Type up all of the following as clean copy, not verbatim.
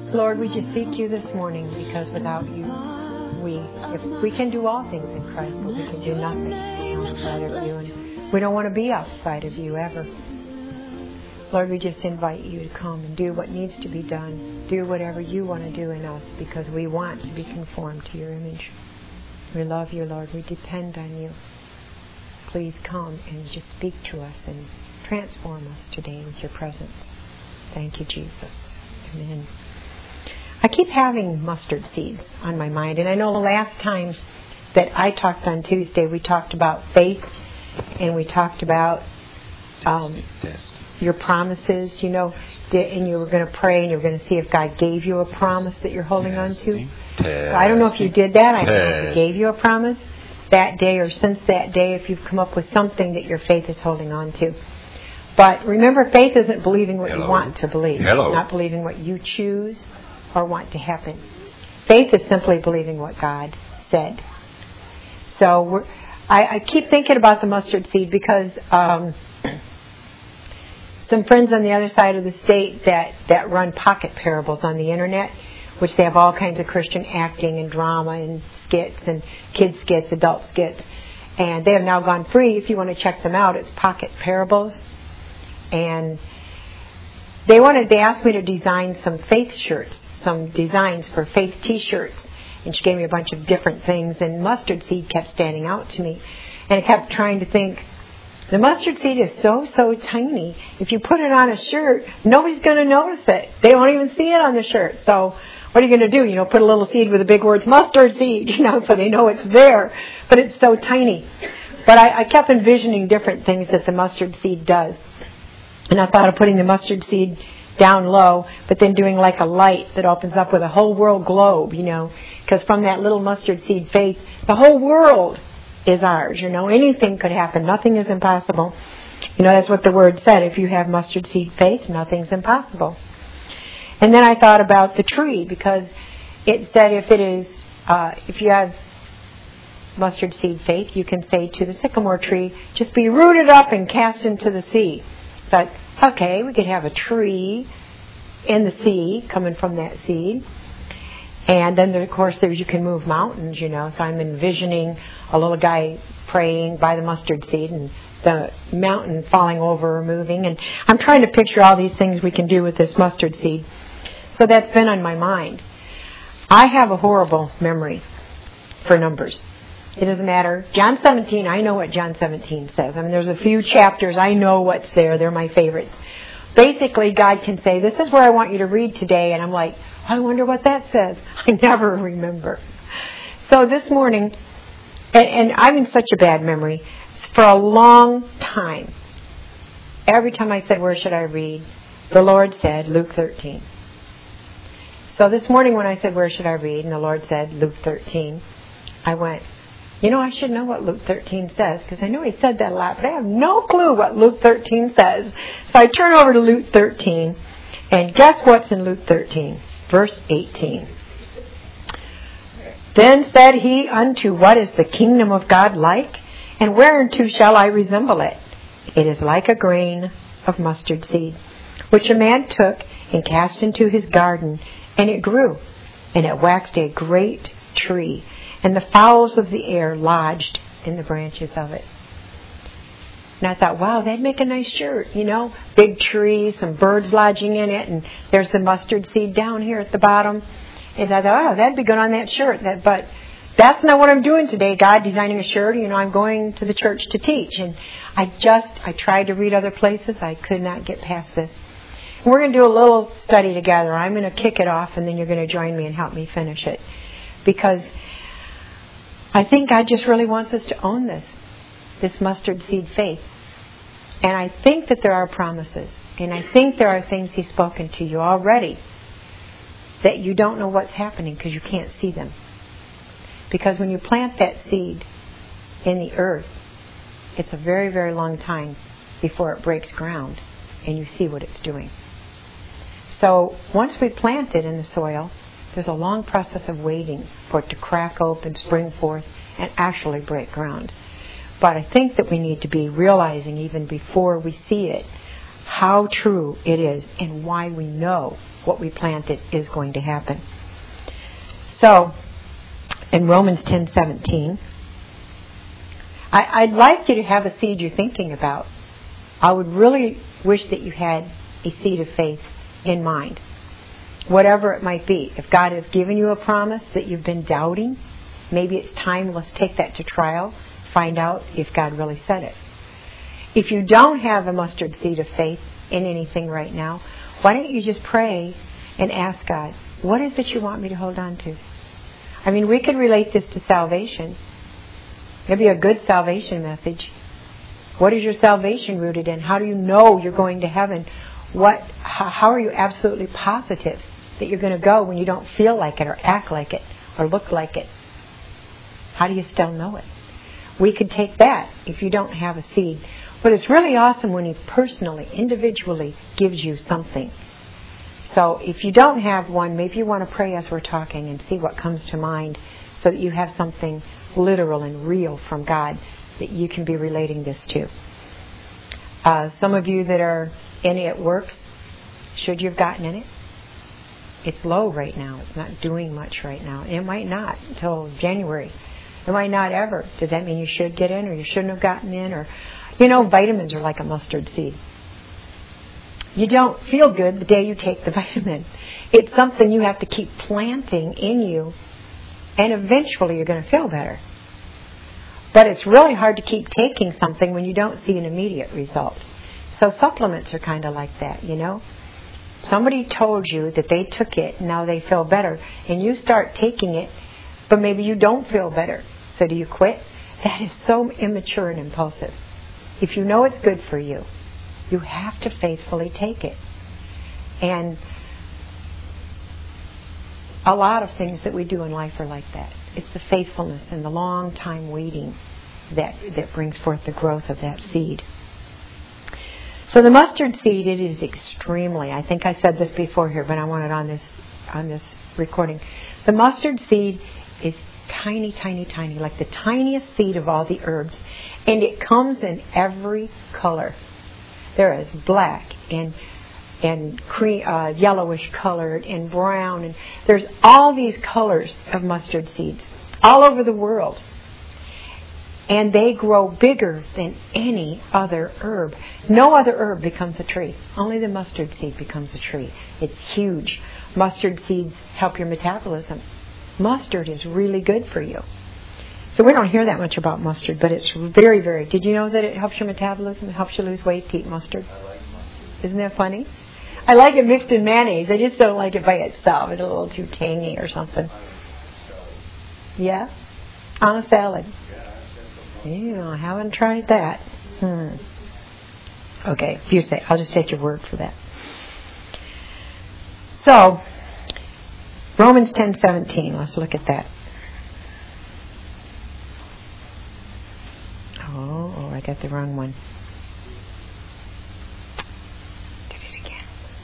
Lord, we just seek you this morning because without you, if we can do all things in Christ, but we can do nothing outside of you. And we don't want to be outside of you ever. Lord, we just invite you to come and do what needs to be done. Do whatever you want to do in us because we want to be conformed to your image. We love you, Lord. We depend on you. Please come and just speak to us and transform us today with your presence. Thank you, Jesus. Amen. I keep having mustard seeds on my mind. And I know the last time that I talked on Tuesday, we talked about faith and we talked about your promises, and you were going to pray and you were going to see if God gave you a promise that you're holding on to. So I don't know if you did that. I don't know if He gave you a promise that day or since that day, if you've come up with something that your faith is holding on to. But remember, faith isn't believing what you want to believe. It's not believing what you choose or want to happen. Faith is simply believing what God said. So I keep thinking about the mustard seed because some friends on the other side of the state that run pocket parables on the internet, which they have all kinds of Christian acting and drama and skits and kids skits, adult skits. And they have now gone free. If you want to check them out, it's Pocket Parables. And they asked me to design some faith shirts, some designs for faith t-shirts. And she gave me a bunch of different things. And mustard seed kept standing out to me. And I kept trying to think, the mustard seed is so tiny. If you put it on a shirt, nobody's going to notice it. They won't even see it on the shirt. So what are you going to do? Put a little seed with the big words, mustard seed, so they know it's there. But it's so tiny. But I kept envisioning different things that the mustard seed does. And I thought of putting the mustard seed down low, but then doing like a light that opens up with a whole world globe, because from that little mustard seed faith, the whole world is ours. Anything could happen. Nothing is impossible. That's what the word said. If you have mustard seed faith, nothing's impossible. And then I thought about the tree, because it said if you have mustard seed faith, you can say to the sycamore tree, just be rooted up and cast into the sea. So, okay, we could have a tree in the sea coming from that seed. And then, of course, you can move mountains, So I'm envisioning a little guy praying by the mustard seed and the mountain falling over or moving. And I'm trying to picture all these things we can do with this mustard seed. So that's been on my mind. I have a horrible memory for numbers. It doesn't matter. John 17, I know what John 17 says. There's a few chapters. I know what's there. They're my favorites. Basically, God can say, this is where I want you to read today. And I'm like, I wonder what that says. I never remember. So this morning, and I'm in such a bad memory, for a long time, every time I said, where should I read? The Lord said, Luke 13. So this morning when I said, where should I read? And the Lord said, Luke 13. I went, I should know what Luke 13 says, because I know He said that a lot, but I have no clue what Luke 13 says. So I turn over to Luke 13, and guess what's in Luke 13? Verse 18. Then said He unto, what is the kingdom of God like? And whereunto shall I resemble it? It is like a grain of mustard seed, which a man took and cast into his garden, and it grew, and it waxed a great tree, and the fowls of the air lodged in the branches of it. And I thought, wow, that'd make a nice shirt, big tree, some birds lodging in it, and there's the mustard seed down here at the bottom. And I thought, that'd be good on that shirt. But that's not what I'm doing today, God, designing a shirt. I'm going to the church to teach. And I tried to read other places. I could not get past this. And we're going to do a little study together. I'm going to kick it off, and then you're going to join me and help me finish it. Because I think God just really wants us to own this mustard seed faith. And I think that there are promises. And I think there are things He's spoken to you already that you don't know what's happening because you can't see them. Because when you plant that seed in the earth, it's a very, very long time before it breaks ground and you see what it's doing. So once we plant it in the soil, there's a long process of waiting for it to crack open, spring forth, and actually break ground. But I think that we need to be realizing even before we see it how true it is and why we know what we planted is going to happen. So, in Romans 10:17, I'd like you to have a seed you're thinking about. I would really wish that you had a seed of faith in mind, whatever it might be. If God has given you a promise that you've been doubting, maybe it's time, let's take that to trial, find out if God really said it. If you don't have a mustard seed of faith in anything right now, why don't you just pray and ask God, what is it you want me to hold on to? I mean, we could relate this to salvation. Maybe a good salvation message. What is your salvation rooted in? How do you know you're going to heaven? How are you absolutely positive that you're going to go when you don't feel like it or act like it or look like it? How do you still know it? We could take that if you don't have a seed. But it's really awesome when He personally, individually gives you something. So if you don't have one, maybe you want to pray as we're talking and see what comes to mind so that you have something literal and real from God that you can be relating this to. Some of you that are in It Works, should you have gotten in it? It's low right now. It's not doing much right now. It might not until January. It might not ever. Does that mean you should get in or you shouldn't have gotten in? Or, vitamins are like a mustard seed. You don't feel good the day you take the vitamin. It's something you have to keep planting in you, and eventually you're going to feel better. But it's really hard to keep taking something when you don't see an immediate result. So supplements are kind of like that, Somebody told you that they took it and now they feel better, and you start taking it, but maybe you don't feel better. So do you quit? That is so immature and impulsive. If you know it's good for you, you have to faithfully take it. And a lot of things that we do in life are like that. It's the faithfulness and the long time waiting that brings forth the growth of that seed. So the mustard seed, it is extremely, I think I said this before here, but I want it on this recording. The mustard seed is tiny, tiny, tiny, like the tiniest seed of all the herbs. And it comes in every color. There is black and cream, yellowish colored and brown. And there's all these colors of mustard seeds all over the world. And they grow bigger than any other herb. No other herb becomes a tree. Only the mustard seed becomes a tree. It's huge. Mustard seeds help your metabolism. Mustard is really good for you. So we don't hear that much about mustard, but it's very, very... Did you know that it helps your metabolism? It helps you lose weight to eat mustard? I like mustard. Isn't that funny? I like it mixed in mayonnaise. I just don't like it by itself. It's a little too tangy or something. Yeah? On a salad. Yeah, I haven't tried that. Okay, if you say, I'll just take your word for that. So, Romans 10:17. Let's look at that. Oh, I got the wrong one. Did it again.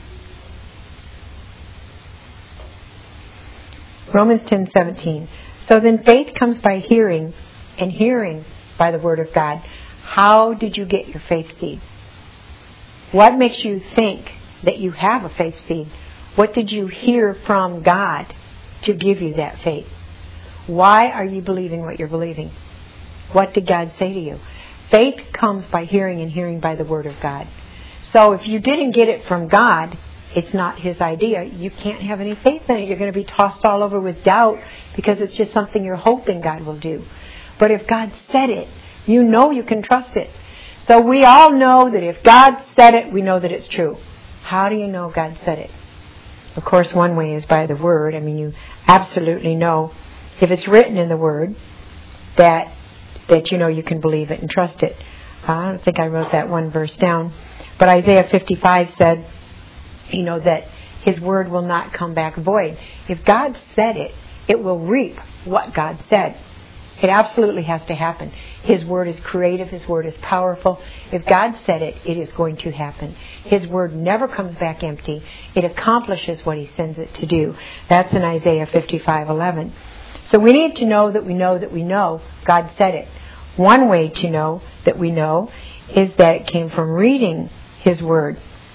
Romans 10:17. So then faith comes by hearing, and hearing by the Word of God. How did you get your faith seed? What makes you think that you have a faith seed? What did you hear from God to give you that faith? Why are you believing what you're believing? What did God say to you? Faith comes by hearing, and hearing by the Word of God. So if you didn't get it from God, it's not His idea. You can't have any faith in it. You're going to be tossed all over with doubt because it's just something you're hoping God will do. But if God said it, you know you can trust it. So we all know that if God said it, we know that it's true. How do you know God said it? Of course, one way is by the Word. I mean, you absolutely know if it's written in the Word that you know you can believe it and trust it. I don't think I wrote that one verse down. But Isaiah 55 said, that His Word will not come back void. If God said it, it will reap what God said. It absolutely has to happen. His Word is creative. His Word is powerful. If God said it, it is going to happen. His Word never comes back empty. It accomplishes what He sends it to do. That's in Isaiah 55:11. So we need to know that we know that we know God said it. One way to know that we know is that it came from reading His Word.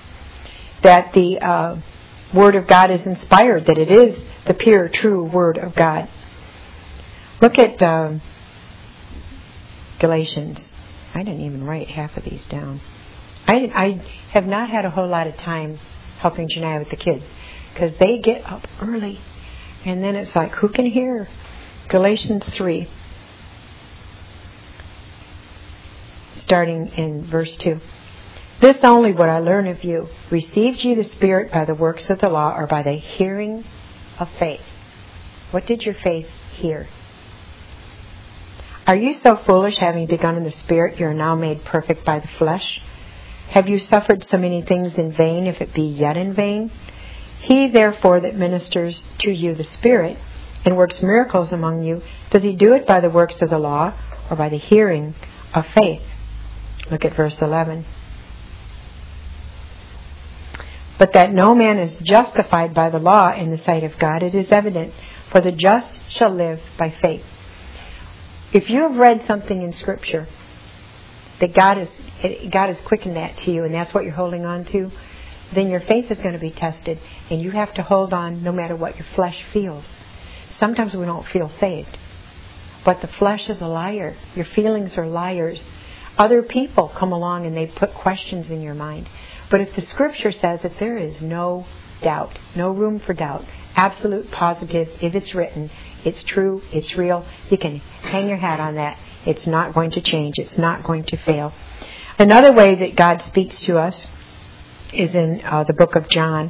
that the Word of God is inspired, that it is the pure, true Word of God. Look at Galatians. I didn't even write half of these down. I have not had a whole lot of time helping Janiyah with the kids because they get up early. And then it's like, who can hear? Galatians 3, starting in verse 2. This only would I learn of you. Received ye the Spirit by the works of the law or by the hearing of faith? What did your faith hear? Are you so foolish, having begun in the Spirit, you are now made perfect by the flesh? Have you suffered so many things in vain, if it be yet in vain? He, therefore, that ministers to you the Spirit, and works miracles among you, does he do it by the works of the law, or by the hearing of faith? Look at verse 11. But that no man is justified by the law in the sight of God, it is evident, for the just shall live by faith. If you have read something in Scripture that God has quickened that to you, and that's what you're holding on to, then your faith is going to be tested, and you have to hold on no matter what your flesh feels. Sometimes we don't feel saved, but the flesh is a liar. Your feelings are liars. Other people come along and they put questions in your mind. But if the Scripture says that there is no doubt, no room for doubt, absolute positive, if it's written, it's true, it's real, you can hang your hat on that. It's not going to change. It's not going to fail. Another way that God speaks to us is in the book of John,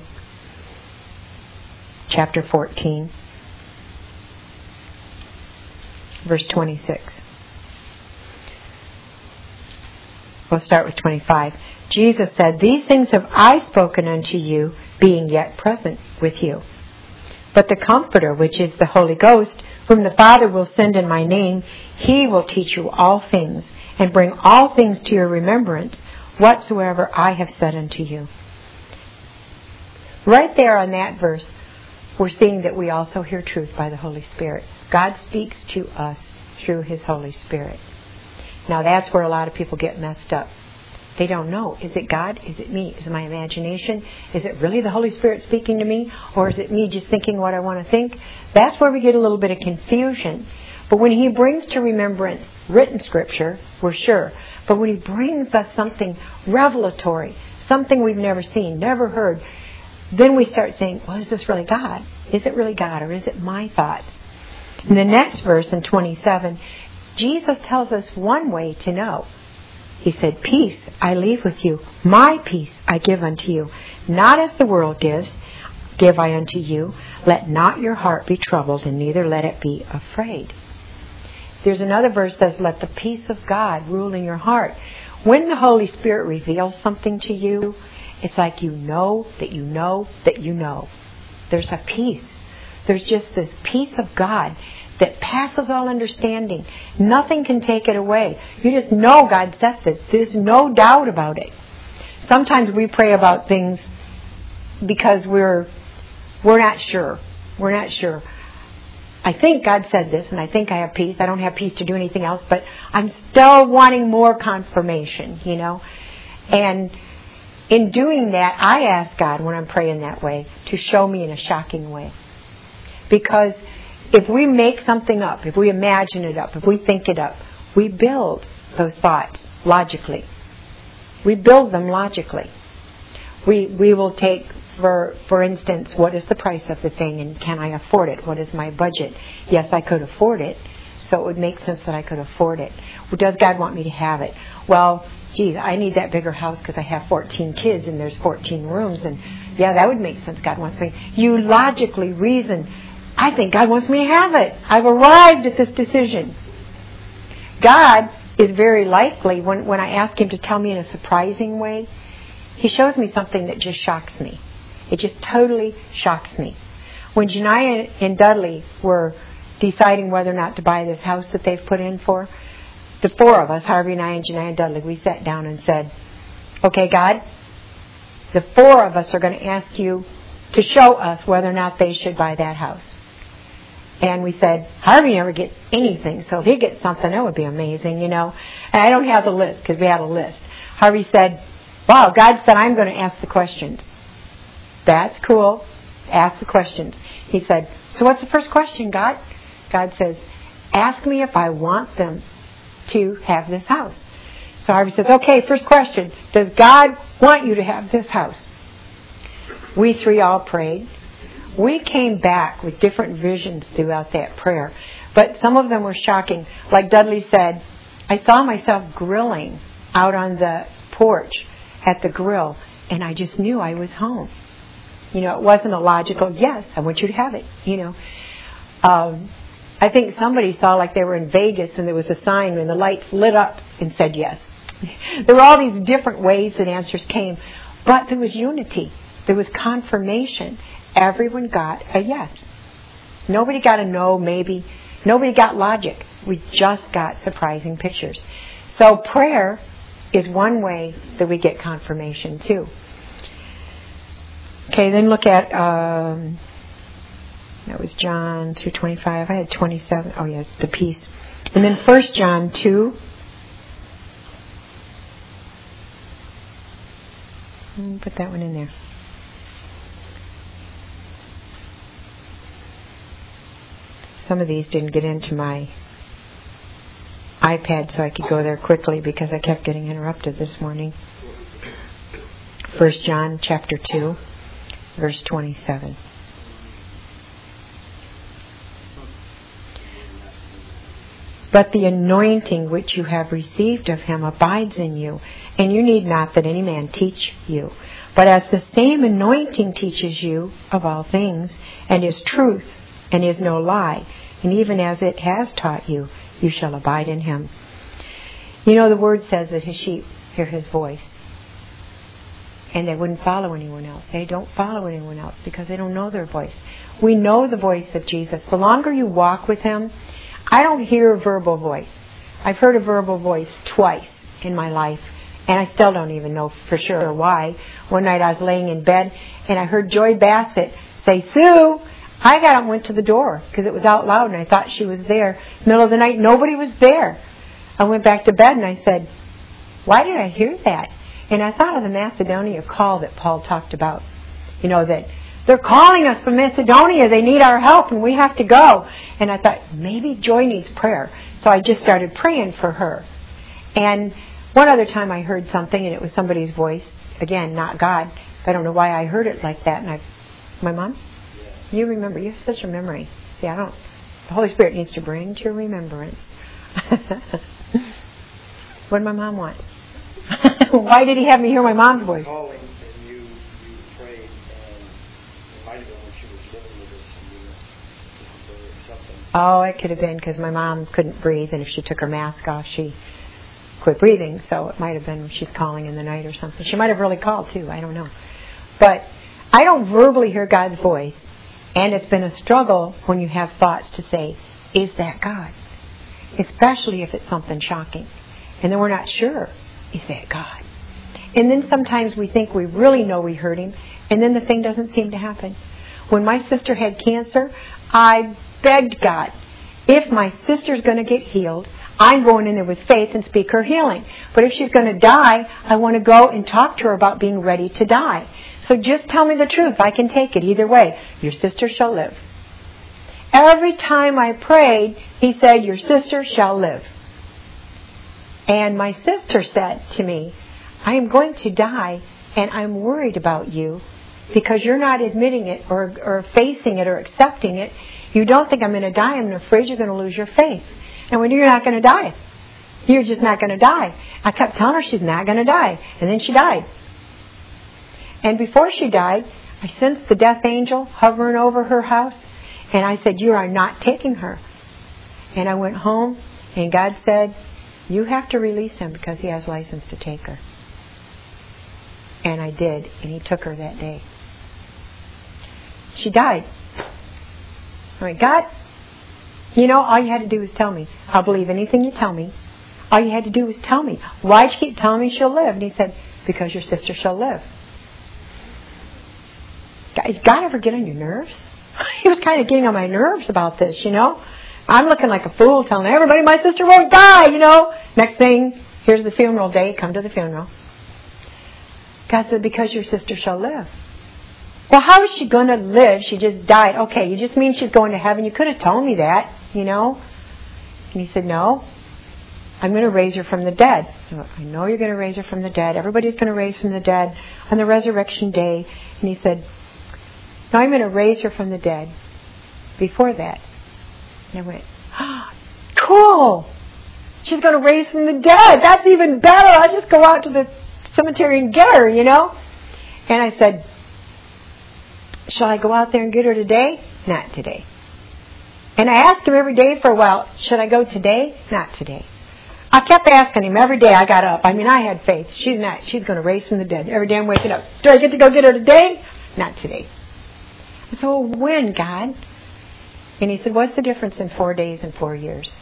chapter 14, verse 26. We'll start with 25. Jesus said, These things have I spoken unto you, being yet present with you. But the Comforter, which is the Holy Ghost, whom the Father will send in my name, he will teach you all things, and bring all things to your remembrance, whatsoever I have said unto you. Right there on that verse, we're seeing that we also hear truth by the Holy Spirit. God speaks to us through His Holy Spirit. Now that's where a lot of people get messed up. They don't know. Is it God? Is it me? Is it my imagination? Is it really the Holy Spirit speaking to me? Or is it me just thinking what I want to think? That's where we get a little bit of confusion. But when He brings to remembrance written Scripture, we're sure. But when He brings us something revelatory, something we've never seen, never heard, then we start saying, well, is this really God? Is it really God? Or is it my thoughts? In the next verse, in 27, Jesus tells us one way to know. He said, Peace I leave with you. My peace I give unto you. Not as the world gives, give I unto you. Let not your heart be troubled, and neither let it be afraid. There's another verse that says, let the peace of God rule in your heart. When the Holy Spirit reveals something to you, it's like you know that you know that you know. There's a peace. There's just this peace of God that passes all understanding. Nothing can take it away. You just know God said this. There's no doubt about it. Sometimes we pray about things because we're not sure. We're not sure. I think God said this, and I think I have peace. I don't have peace to do anything else, but I'm still wanting more confirmation, you know. And in doing that, I ask God, when I'm praying that way, to show me in a shocking way. Because if we make something up, if we imagine it up, if we think it up, we build those thoughts logically. We build them logically. We will take, for instance, what is the price of the thing and can I afford it? What is my budget? Yes, I could afford it, so it would make sense that I could afford it. Well, does God want me to have it? Well, geez, I need that bigger house because I have 14 kids and there's 14 rooms, and yeah, that would make sense. God wants me. You logically reason, I think God wants me to have it. I've arrived at this decision. God is very likely, when I ask Him to tell me in a surprising way, He shows me something that just shocks me. It just totally shocks me. When Janiyah and Dudley were deciding whether or not to buy this house that they've put in for, the four of us, Harvey and I and Janiyah and Dudley, we sat down and said, okay, God, the four of us are going to ask you to show us whether or not they should buy that house. And we said, Harvey never gets anything, so if he gets something, that would be amazing, you know. And I don't have the list, because we had a list. Harvey said, wow, God said I'm going to ask the questions. That's cool. Ask the questions. He said, so what's the first question, God? God says, ask me if I want them to have this house. So Harvey says, okay, first question. Does God want you to have this house? We three all prayed. We came back with different visions throughout that prayer. But some of them were shocking. Like Dudley said, I saw myself grilling out on the porch at the grill, and I just knew I was home. It wasn't a logical, yes, I want you to have it, I think somebody saw like they were in Vegas and there was a sign and the lights lit up and said yes. There were all these different ways that answers came, but there was unity. There was confirmation. Everyone got a yes. Nobody got a no, maybe. Nobody got logic. We just got surprising pictures. So prayer is one way that we get confirmation too. Okay, then look at, that was John 2:25. I had 27. Oh, yeah, the peace. And then 1 John 2. Put that one in there. Some of these didn't get into my iPad so I could go there quickly because I kept getting interrupted this morning. 1 John chapter 2, verse 27. But the anointing which you have received of him abides in you, and you need not that any man teach you. But as the same anointing teaches you of all things, and is truth, and is no lie, and even as it has taught you, you shall abide in him. The Word says that his sheep hear his voice, and they wouldn't follow anyone else. They don't follow anyone else because they don't know their voice. We know the voice of Jesus. The longer you walk with him, I don't hear a verbal voice. I've heard a verbal voice twice in my life, and I still don't even know for sure why. One night I was laying in bed, and I heard Joy Bassett say, Sue. I got up and went to the door because it was out loud, and I thought she was there. Middle of the night, nobody was there. I went back to bed, and I said, why did I hear that? And I thought of the Macedonia call that Paul talked about. That they're calling us from Macedonia. They need our help, and we have to go. And I thought, maybe Joy needs prayer. So I just started praying for her. And one other time I heard something, and it was somebody's voice. Again, not God. I don't know why I heard it like that. And my mom? You remember. You have such a memory. See, the Holy Spirit needs to bring to your remembrance. What did my mom want? Why did he have me hear my mom's voice? Calling and you prayed, and it might have been when she was living with us and you something. Oh, it could have been because my mom couldn't breathe, and if she took her mask off, she quit breathing. So it might have been when she's calling in the night or something. She might have really called too. I don't know. But I don't verbally hear God's voice. And it's been a struggle when you have thoughts to say, is that God? Especially if it's something shocking. And then we're not sure, is that God? And then sometimes we think we really know we heard him, and then the thing doesn't seem to happen. When my sister had cancer, I begged God, if my sister's going to get healed, I'm going in there with faith and speak her healing. But if she's going to die, I want to go and talk to her about being ready to die. So just tell me the truth. I can take it either way. Your sister shall live. Every time I prayed, he said, your sister shall live. And my sister said to me, I am going to die, and I'm worried about you because you're not admitting it or facing it or accepting it. You don't think I'm going to die. I'm afraid you're going to lose your faith. And when you're not going to die, you're just not going to die. I kept telling her she's not going to die. And then she died. And before she died, I sensed the death angel hovering over her house. And I said, you are not taking her. And I went home, and God said, you have to release him because he has license to take her. And I did, and he took her that day. She died. I went, God, all you had to do was tell me. I'll believe anything you tell me. All you had to do was tell me. Why'd you keep telling me she'll live? And he said, because your sister shall live. Does God ever get on your nerves? He was kind of getting on my nerves about this, I'm looking like a fool telling everybody my sister won't die, Next thing, here's the funeral date. Come to the funeral. God said, because your sister shall live. Well, how is she going to live? She just died. Okay, you just mean she's going to heaven? You could have told me that, you know. And he said, no, I'm going to raise her from the dead. I know you're going to raise her from the dead. Everybody's going to raise from the dead on the resurrection day. And he said, no, I'm going to raise her from the dead before that. And I went, oh, cool. She's going to raise from the dead. That's even better. I'll just go out to the cemetery and get her, you know. And I said, shall I go out there and get her today? Not today. And I asked him every day for a while, should I go today? Not today. I kept asking him every day I got up. I mean, I had faith. She's going to raise from the dead. Every day I'm waking up. Do I get to go get her today? Not today. I said, well, when, God? And he said, what's the difference in 4 days and 4 years?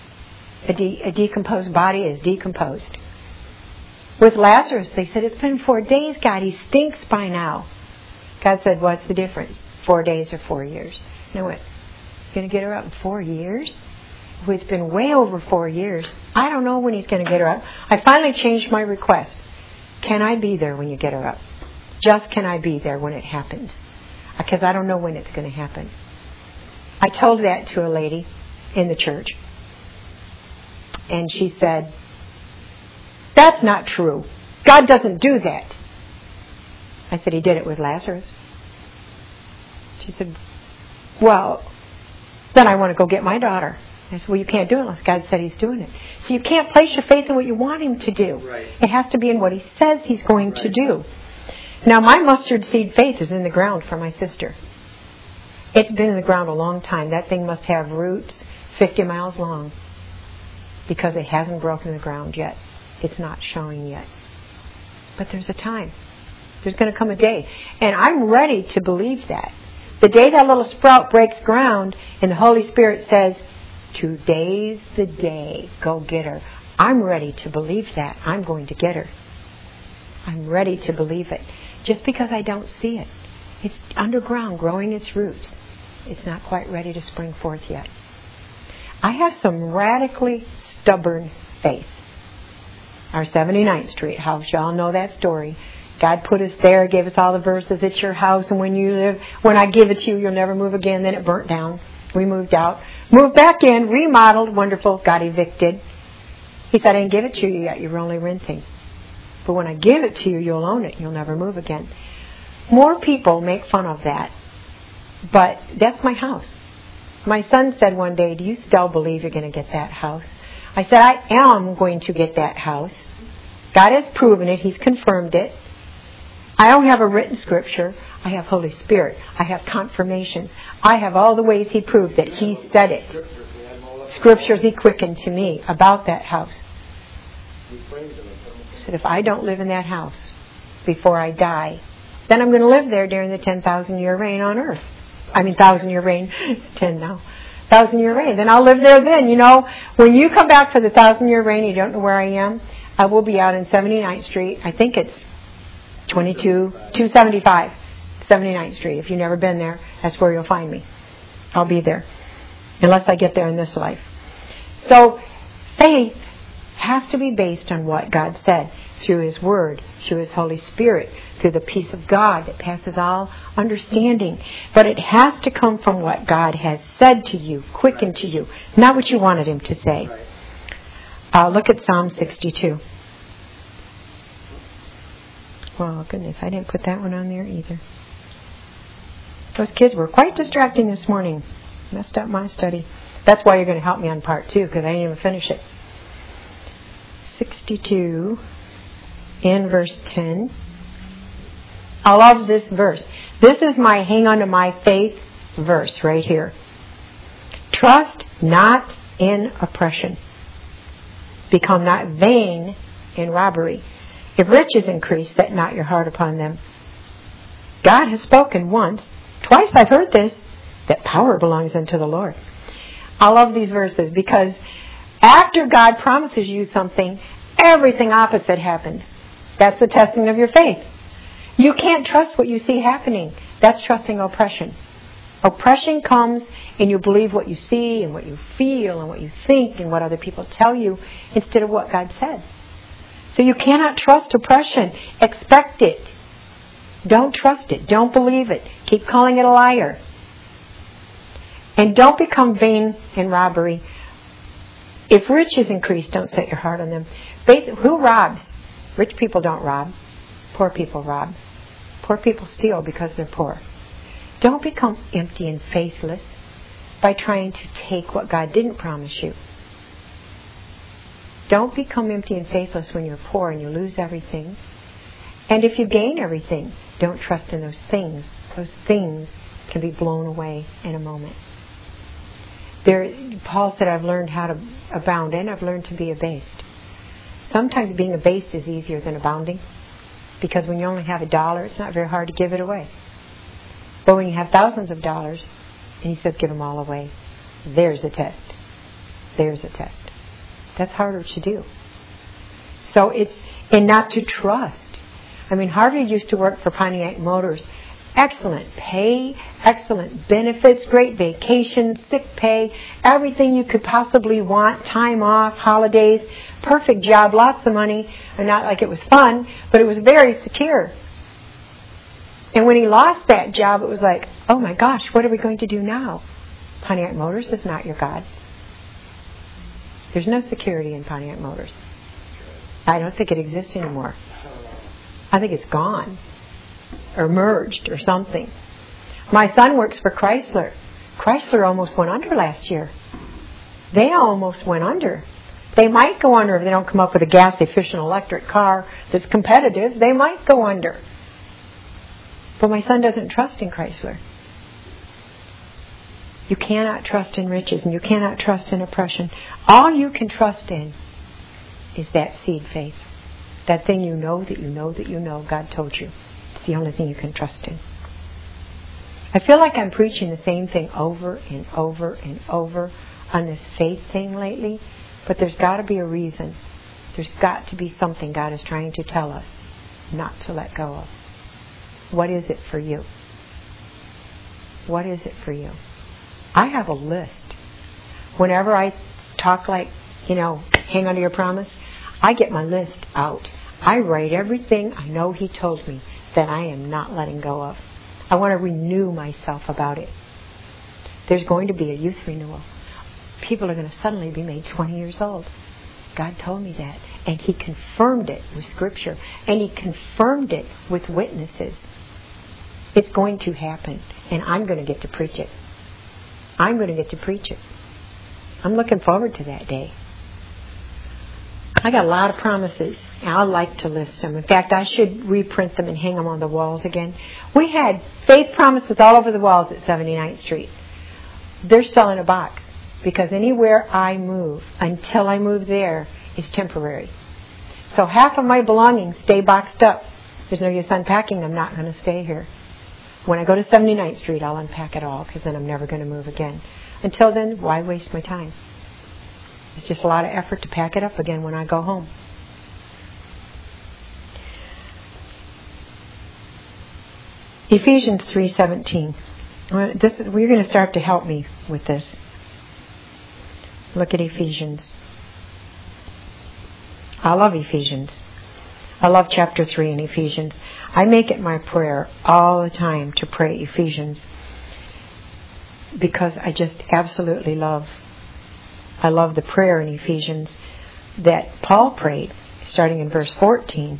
A decomposed body is decomposed. With Lazarus, they said, it's been 4 days, God. He stinks by now. God said, what's the difference? 4 days or 4 years? And I went, you're going to get her up in 4 years? Well, it's been way over 4 years. I don't know when he's going to get her up. I finally changed my request. Can I be there when you get her up? Just can I be there when it happens? Because I don't know when it's going to happen. I told that to a lady in the church. And she said, that's not true. God doesn't do that. I said, he did it with Lazarus. She said, well, then I want to go get my daughter. I said, well, you can't do it unless God said he's doing it. So you can't place your faith in what you want him to do. Right. It has to be in what he says he's going to do. Now, my mustard seed faith is in the ground for my sister. It's been in the ground a long time. That thing must have roots 50 miles long because it hasn't broken the ground yet. It's not showing yet. But there's a time. There's going to come a day. And I'm ready to believe that. The day that little sprout breaks ground and the Holy Spirit says, today's the day, go get her. I'm ready to believe that. I'm going to get her. I'm ready to believe it. Just because I don't see it. It's underground, growing its roots. It's not quite ready to spring forth yet. I have some radically stubborn faith. Our 79th Street house, y'all know that story. God put us there, gave us all the verses. It's your house, and when I give it to you, you'll never move again. Then it burnt down. We moved out. Moved back in, remodeled, wonderful, got evicted. He said, I didn't give it to you yet. You're only renting. But when I give it to you, you'll own it. You'll never move again. More people make fun of that. But that's my house. My son said one day, do you still believe you're going to get that house? I said, I am going to get that house. God has proven it. He's confirmed it. I don't have a written scripture. I have Holy Spirit. I have confirmations. I have all the ways he proved that he said it. Scriptures he quickened to me about that house. He said, if I don't live in that house before I die, then I'm going to live there during the 10,000-year reign on earth. 1,000-year reign. It's 10 now. 1,000-year reign. Then I'll live there then. You know, when you come back for the 1,000-year reign, you don't know where I am. I will be out in 79th Street. I think it's 275. 79th Street. If you've never been there, that's where you'll find me. I'll be there. Unless I get there in this life. So, faith has to be based on what God said through His Word, through His Holy Spirit, through the peace of God that passes all understanding. But it has to come from what God has said to you, quickened to you, not what you wanted Him to say. Look at Psalm 62. Oh, goodness, I didn't put that one on there either. Those kids were quite distracting this morning. Messed up my study. That's why you're going to help me on part 2, because I didn't even finish it. 62 in verse 10. I love this verse. This is my hang on to my faith verse right here. Trust not in oppression. Become not vain in robbery. If riches increase, set not your heart upon them. God has spoken once. Twice I've heard this, that power belongs unto the Lord. I love these verses because after God promises you something, everything opposite happens. That's the testing of your faith. You can't trust what you see happening. That's trusting oppression. Oppression comes and you believe what you see and what you feel and what you think and what other people tell you instead of what God said. So you cannot trust oppression. Expect it. Don't trust it. Don't believe it. Keep calling it a liar. And don't become vain in robbery. If riches increase, don't set your heart on them. Who robs? Rich people don't rob. Poor people rob. Poor people steal because they're poor. Don't become empty and faithless by trying to take what God didn't promise you. Don't become empty and faithless when you're poor and you lose everything. And if you gain everything, don't trust in those things. Those things can be blown away in a moment. Paul said, I've learned how to abound and I've learned to be abased. Sometimes being abased is easier than abounding, because when you only have $1, it's not very hard to give it away. But when you have thousands of dollars, and he says give them all away, there's a test. There's a test. That's harder to do. So and not to trust. I mean, Harvey used to work for Pontiac Motors. Excellent pay, excellent benefits, great vacations, sick pay, everything you could possibly want, time off, holidays, perfect job, lots of money, and not like it was fun, but it was very secure. And when he lost that job, it was like, oh my gosh, what are we going to do now? Pontiac Motors is not your God. There's no security in Pontiac Motors. I don't think it exists anymore. I think it's gone. Or merged or something. My son works for Chrysler. Chrysler almost went under last year. They almost went under. They might go under if they don't come up with a gas-efficient electric car that's competitive. They might go under. But my son doesn't trust in Chrysler. You cannot trust in riches and you cannot trust in oppression. All you can trust in is that seed faith. That thing you know that you know that you know God told you. It's the only thing you can trust in. I feel like I'm preaching the same thing over and over and over on this faith thing lately, but there's got to be a reason. There's got to be something God is trying to tell us not to let go of. What is it for you? What is it for you? I have a list. Whenever I talk like, hang on to your promise, I get my list out. I write everything I know He told me that I am not letting go of. I want to renew myself about it. There's going to be a youth renewal. People are going to suddenly be made 20 years old. God told me that. And He confirmed it with Scripture. And He confirmed it with witnesses. It's going to happen. And I'm going to get to preach it. I'm going to get to preach it. I'm looking forward to that day. I got a lot of promises, and I like to list them. In fact, I should reprint them and hang them on the walls again. We had faith promises all over the walls at 79th Street. They're still in a box, because anywhere I move, until I move there, is temporary. So half of my belongings stay boxed up. There's no use unpacking. I'm not going to stay here. When I go to 79th Street, I'll unpack it all, because then I'm never going to move again. Until then, why waste my time? It's just a lot of effort to pack it up again when I go home. Ephesians 3:17. We're going to start to help me with this. Look at Ephesians. I love Ephesians. I love chapter 3 in Ephesians. I make it my prayer all the time to pray Ephesians, because I just absolutely love the prayer in Ephesians that Paul prayed, starting in verse 14.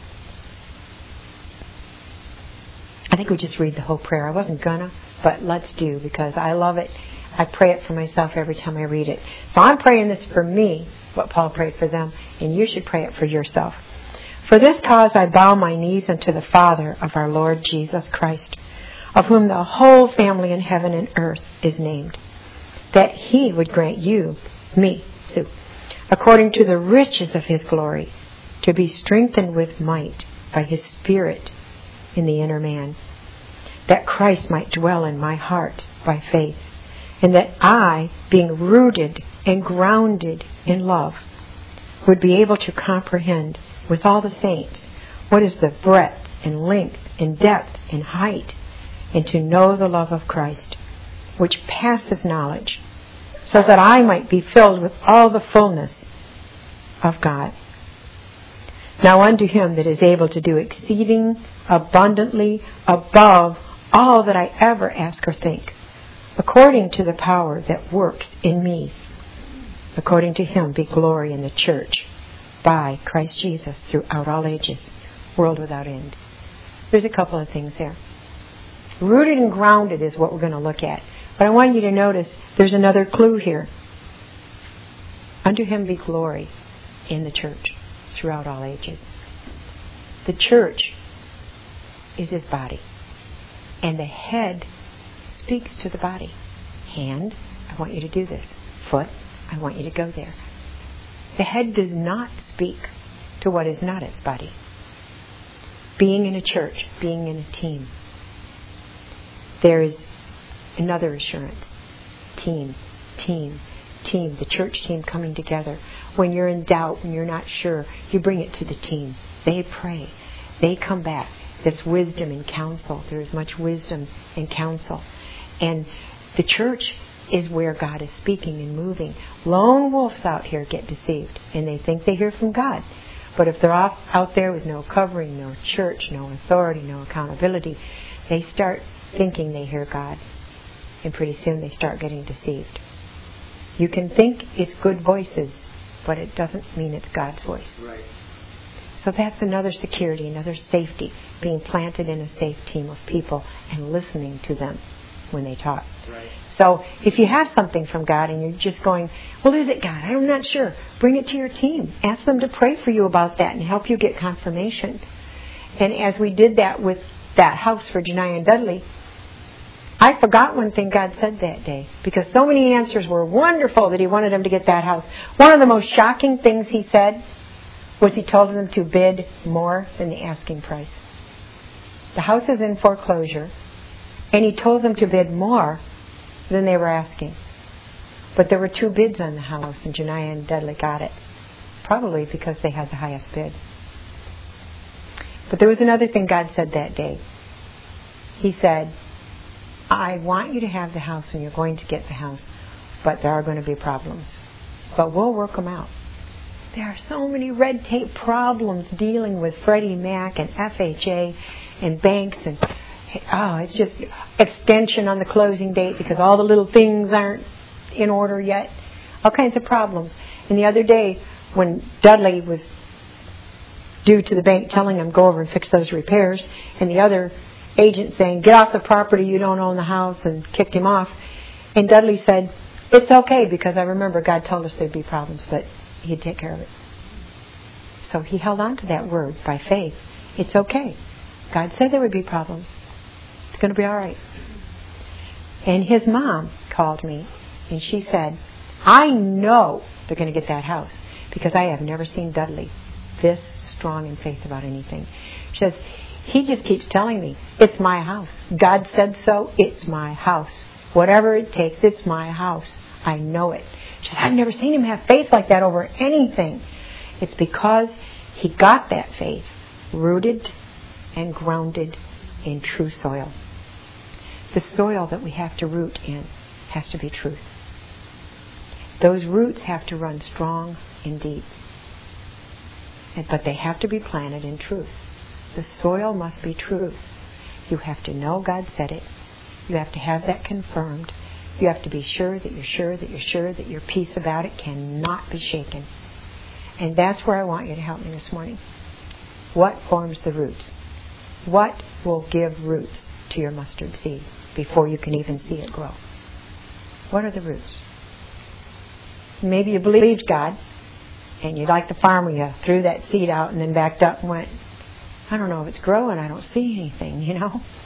I think we just read the whole prayer. I wasn't gonna, but let's do, because I love it. I pray it for myself every time I read it. So I'm praying this for me, what Paul prayed for them, and you should pray it for yourself. For this cause I bow my knees unto the Father of our Lord Jesus Christ, of whom the whole family in heaven and earth is named, that He would grant you, me, Sue, according to the riches of His glory, to be strengthened with might by His Spirit in the inner man, that Christ might dwell in my heart by faith, and that I, being rooted and grounded in love, would be able to comprehend with all the saints what is the breadth and length and depth and height, and to know the love of Christ, which passes knowledge, so that I might be filled with all the fullness of God. Now unto him that is able to do exceeding abundantly above all that I ever ask or think, according to the power that works in me, according to him be glory in the church by Christ Jesus throughout all ages, world without end. There's a couple of things there. Rooted and grounded is what we're going to look at. But I want you to notice there's another clue here. Unto him be glory in the church throughout all ages. The church is his body. And the head speaks to the body. Hand, I want you to do this. Foot, I want you to go there. The head does not speak to what is not its body. Being in a church, being in a team, there is another assurance. Team. The church team coming together. When you're in doubt, when you're not sure, you bring it to the team. They pray. They come back. That's wisdom and counsel. There is much wisdom and counsel. And the church is where God is speaking and moving. Lone wolves out here get deceived, and they think they hear from God. But if they're out there with no covering, no church, no authority, no accountability, they start thinking they hear God. And pretty soon they start getting deceived. You can think it's good voices, but it doesn't mean it's God's voice. Right. So that's another security, another safety, being planted in a safe team of people and listening to them when they talk. Right. So if you have something from God and you're just going, well, is it God? I'm not sure. Bring it to your team. Ask them to pray for you about that and help you get confirmation. And as we did that with that house for Janiah and Dudley, I forgot one thing God said that day, because so many answers were wonderful that he wanted them to get that house. One of the most shocking things he said was he told them to bid more than the asking price. The house is in foreclosure, and he told them to bid more than they were asking. But there were 2 bids on the house, and Janiah and Dudley got it, probably because they had the highest bid. But there was another thing God said that day. He said, I want you to have the house and you're going to get the house, but there are going to be problems. But we'll work them out. There are so many red tape problems dealing with Freddie Mac and FHA and banks, and it's just extension on the closing date because all the little things aren't in order yet. All kinds of problems. And the other day when Dudley was due to the bank telling him go over and fix those repairs, and the other agent saying, get off the property, you don't own the house, and kicked him off. And Dudley said, it's okay, because I remember God told us there'd be problems, but he'd take care of it. So he held on to that word by faith. It's okay. God said there would be problems. It's going to be all right. And his mom called me, and she said, I know they're going to get that house, because I have never seen Dudley this strong in faith about anything. She says, he just keeps telling me, it's my house. God said so, it's my house. Whatever it takes, it's my house. I know it. She said, I've never seen him have faith like that over anything. It's because he got that faith rooted and grounded in true soil. The soil that we have to root in has to be truth. Those roots have to run strong and deep. But they have to be planted in truth. The soil must be truth. You have to know God said it. You have to have that confirmed. You have to be sure that you're sure that you're sure that your peace about it cannot be shaken. And that's where I want you to help me this morning. What forms the roots? What will give roots to your mustard seed before you can even see it grow? What are the roots? Maybe you believed God, and you're like the farmer, you threw that seed out and then backed up and went, I don't know if it's growing, I don't see anything,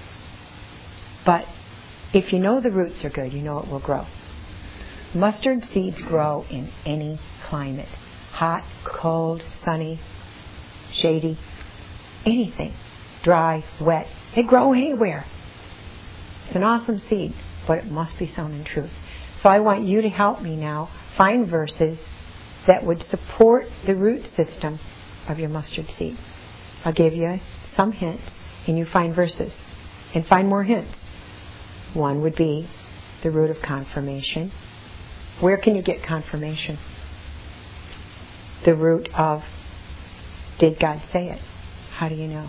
But if you know the roots are good, you know it will grow. Mustard seeds grow in any climate. Hot, cold, sunny, shady, anything. Dry, wet. They grow anywhere. It's an awesome seed, but it must be sown in truth. So I want you to help me now find verses that would support the root system of your mustard seed. I'll give you some hints, and you find verses. And find more hints. One would be the root of confirmation. Where can you get confirmation? The root of Did God say it? How do you know?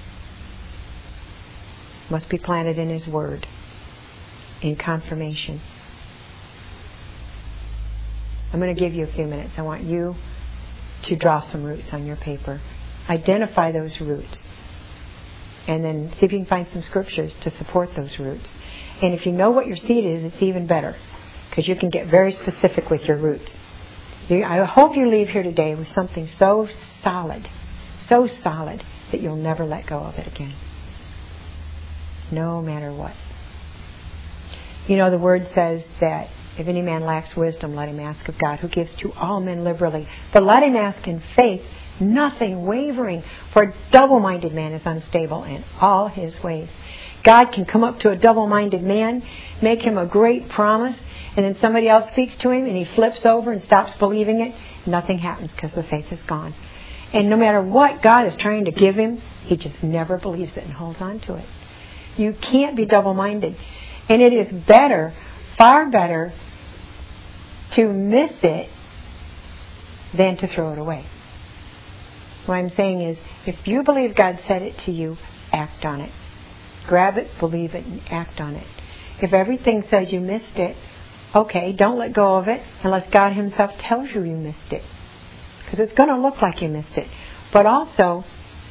Must be planted in His Word, in confirmation. I'm going to give you a few minutes. I want you to draw some roots on your paper. Identify those roots. And then see if you can find some scriptures to support those roots. And if you know what your seed is, it's even better, because you can get very specific with your roots. I hope you leave here today with something so solid that you'll never let go of it again. No matter what. You know, the Word says that if any man lacks wisdom, let him ask of God, who gives to all men liberally. But let him ask in faith, nothing wavering. For a double-minded man is unstable in all his ways. God can come up to a double-minded man, make him a great promise, and then somebody else speaks to him and he flips over and stops believing it. Nothing happens because the faith is gone. And no matter what God is trying to give him, he just never believes it and holds on to it. You can't be double-minded. And it is better, far better, to miss it than to throw it away. What I'm saying is, if you believe God said it to you, act on it. Grab it, believe it, and act on it. If everything says you missed it, okay, don't let go of it unless God Himself tells you you missed it. Because it's going to look like you missed it. But also,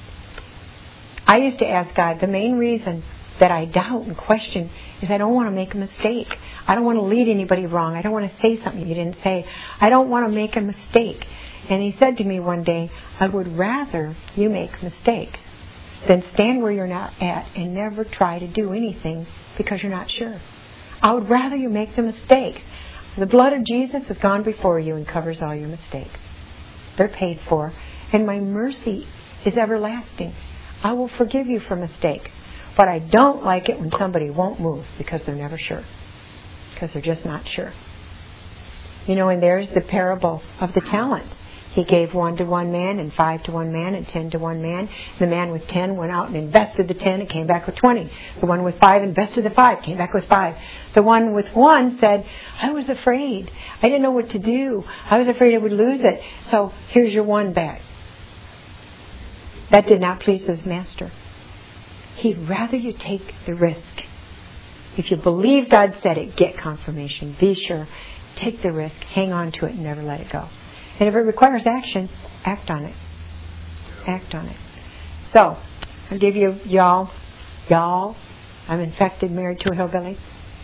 I used to ask God, the main reason that I doubt and question is I don't want to make a mistake. I don't want to lead anybody wrong. I don't want to say something you didn't say. I don't want to make a mistake. And He said to me one day, I would rather you make mistakes than stand where you're not at and never try to do anything because you're not sure. I would rather you make the mistakes. The blood of Jesus has gone before you and covers all your mistakes. They're paid for. And my mercy is everlasting. I will forgive you for mistakes. But I don't like it when somebody won't move because they're never sure. Because they're just not sure. You know, and there's the parable of the talents. He gave 1 to one man, and 5 to one man, and 10 to one man. The man with 10 went out and invested the 10 and came back with 20. The one with 5 invested the 5, came back with 5. The one with 1 said, I was afraid. I didn't know what to do. I was afraid I would lose it. So here's your 1 back. That did not please his master. He'd rather you take the risk. If you believe God said it, get confirmation. Be sure. Take the risk. Hang on to it and never let it go. And if it requires action, act on it. Act on it. So, I'll give you y'all. I'm infected, married to a hillbilly.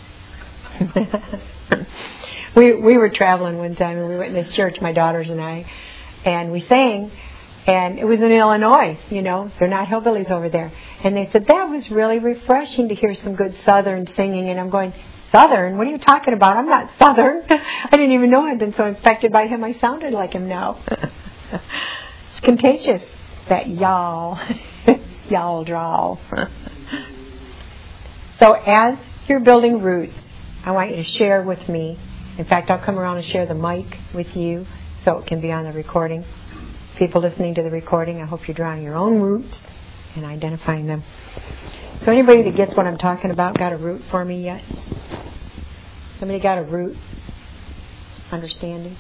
We were traveling one time and we went in this church, my daughters and I, and we sang, and it was in Illinois, you know, they're not hillbillies over there. And they said, that was really refreshing to hear some good Southern singing. And I'm going, Southern? What are you talking about? I'm not Southern. I didn't even know I'd been so infected by him. I sounded like him now. It's contagious, that y'all drawl. So as you're building roots, I want you to share with me. In fact, I'll come around and share the mic with you so it can be on the recording. People listening to the recording, I hope you're drawing your own roots and identifying them. So anybody that gets what I'm talking about got a root for me yet? Somebody got a root? Understanding?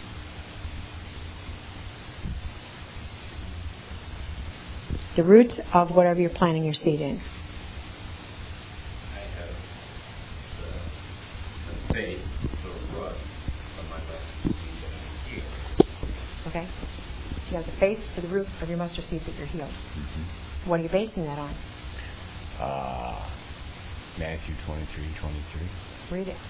The roots of whatever you're planting your seed in. I have the faith, the root of my mustard seed that I'm healed. Okay? So you have the faith to the root of your mustard seed that you're healed. Mm-hmm. What are you basing that on? Matthew 23:23. Read it.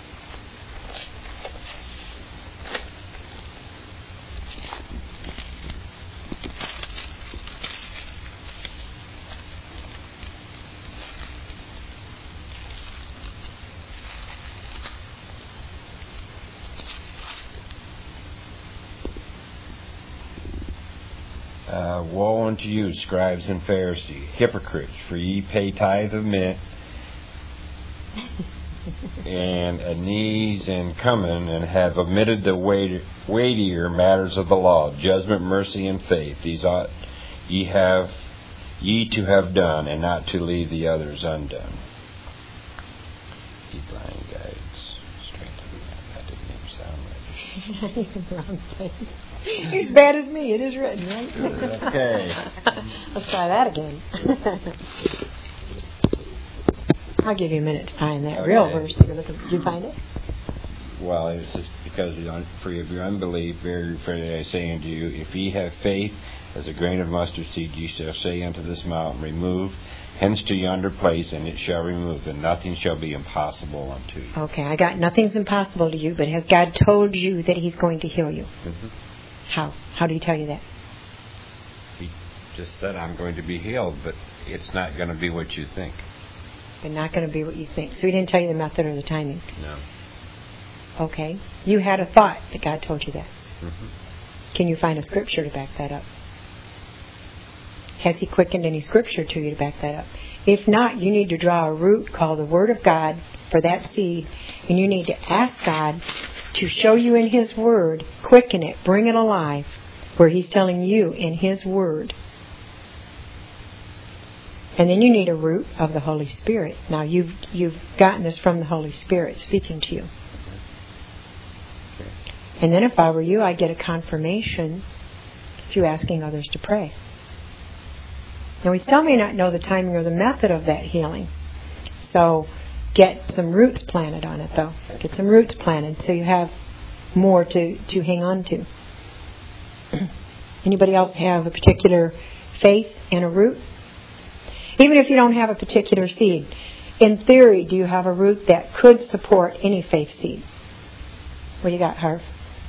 Woe unto you, scribes and Pharisees, hypocrites, for ye pay tithe of mint and anise and cumin, and have omitted the weightier matters of the law, judgment, mercy, and faith. These ought ye to have done, and not to leave the others undone. Keep blind guides, strength of the man. That didn't even sound right. He's in the wrong place. You're as bad as me. It is written, right? Okay. Let's try that again. I'll give you a minute to find that real verse that you're looking for. Did you find it? Well, it's just because for your unbelief, very verily I say unto you, if ye have faith as a grain of mustard seed, ye shall say unto this mountain, remove hence to yonder place, and it shall remove, and nothing shall be impossible unto you. Okay, I got nothing's impossible to you, but has God told you that He's going to heal you? Mm-hmm. How? How do He tell you that? He just said, I'm going to be healed, but it's not going to be what you think. But not going to be what you think. So He didn't tell you the method or the timing? No. Okay. You had a thought that God told you that. Mm-hmm. Can you find a scripture to back that up? Has He quickened any scripture to you to back that up? If not, you need to draw a root called the Word of God for that seed, and you need to ask God to show you in His Word, quicken it, bring it alive, where He's telling you in His Word. And then you need a root of the Holy Spirit. Now, you've gotten this from the Holy Spirit speaking to you. Okay. And then if I were you, I'd get a confirmation through asking others to pray. Now, we still may not know the timing or the method of that healing. So get some roots planted on it, though. Get some roots planted so you have more to hang on to. Anybody else have a particular faith and a root? Even if you don't have a particular seed, in theory, do you have a root that could support any faith seed? What do you got, Harv?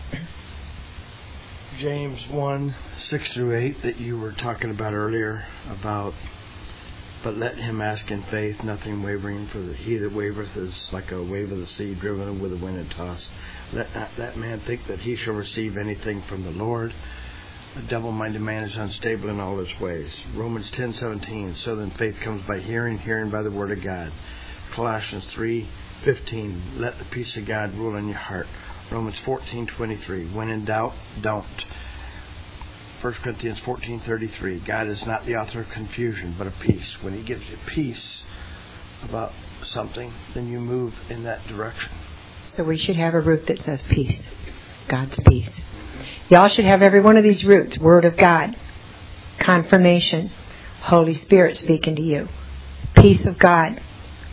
James 1, 6-8 that you were talking about earlier about, but let him ask in faith, nothing wavering, for he that wavereth is like a wave of the sea driven with the wind and tossed. Let not that man think that he shall receive anything from the Lord. A double-minded man is unstable in all his ways. Romans 10:17. So then faith comes by hearing, hearing by the word of God. Colossians 3:15. Let the peace of God rule in your heart. Romans 14:23. When in doubt, don't. 1 Corinthians 14:33. God is not the author of confusion, but of peace. When He gives you peace about something, then you move in that direction. So we should have a root that says peace. God's peace. Y'all should have every one of these roots. Word of God. Confirmation. Holy Spirit speaking to you. Peace of God.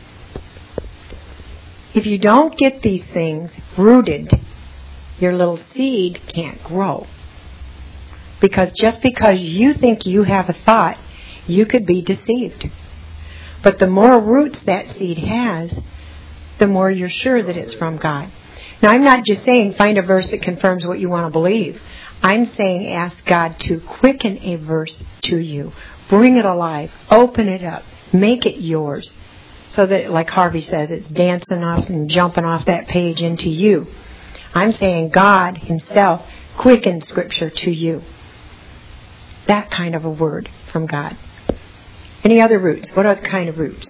If you don't get these things rooted, your little seed can't grow. Because just because you think you have a thought, you could be deceived. But the more roots that seed has, the more you're sure that it's from God. Now, I'm not just saying find a verse that confirms what you want to believe. I'm saying ask God to quicken a verse to you. Bring it alive. Open it up. Make it yours. So that, like Harvey says, it's dancing off and jumping off that page into you. I'm saying God Himself quicken Scripture to you. That kind of a word from God. Any other roots? What other kind of roots?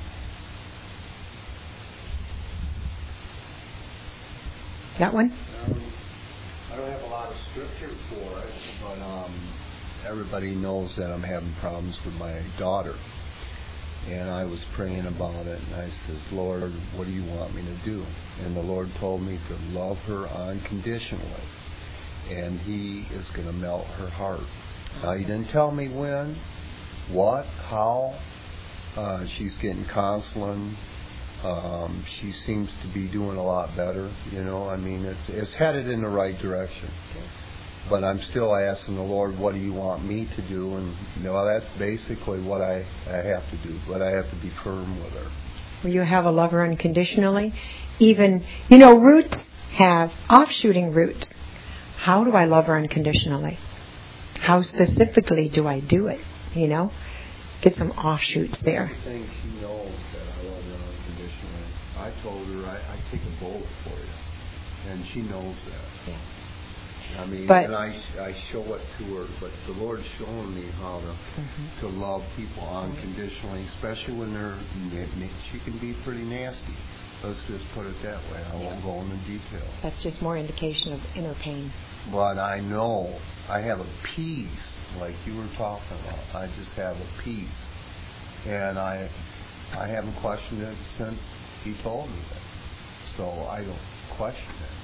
That one? I don't have a lot of scripture for it, but everybody knows that I'm having problems with my daughter. And I was praying about it, and I says, Lord, what do you want me to do? And the Lord told me to love her unconditionally. And He is going to melt her heart. Now, He didn't tell me when, what, how. She's getting counseling. She seems to be doing a lot better. You know, I mean, it's headed in the right direction. But I'm still asking the Lord, what do you want me to do? And, you know, that's basically what I have to do. But I have to be firm with her. Will you have a lover unconditionally? Even, you know, roots have offshooting roots. How do I love her unconditionally? How specifically do I do it? You know? Get some offshoots there. I think she knows that I love her unconditionally. I told her I'd take a bullet for you. And she knows that. Yeah. I mean, but, and I show it to her, but the Lord's showing me how to love people unconditionally, especially when she can be pretty nasty. Let's just put it that way. I won't go into detail. That's just more indication of inner pain. But I know I have a peace, like you were talking about. I just have a peace. And I haven't questioned it since He told me that. So I don't question it.